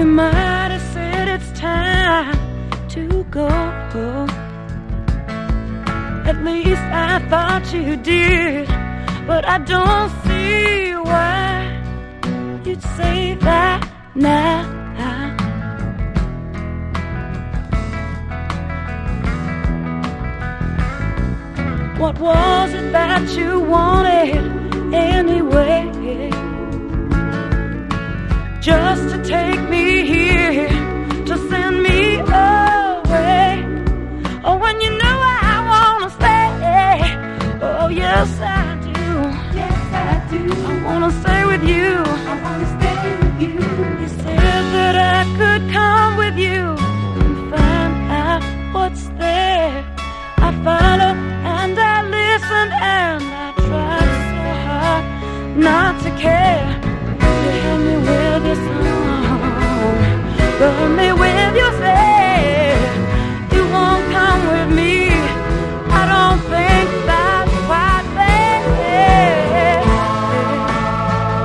might have said it's time to go. At least I thought you did, but I don't see why you'd say that now. What was it that you wanted anyway? Just to take me here, to send me away. Oh, when you know I wanna stay. Oh, yes I do. Yes I do. I wanna stay with you. I wanna stay with you. You said that I could come with you and find out what's there. I followed and I listened and I tried so hard not to care. You held me with your song, burn me with your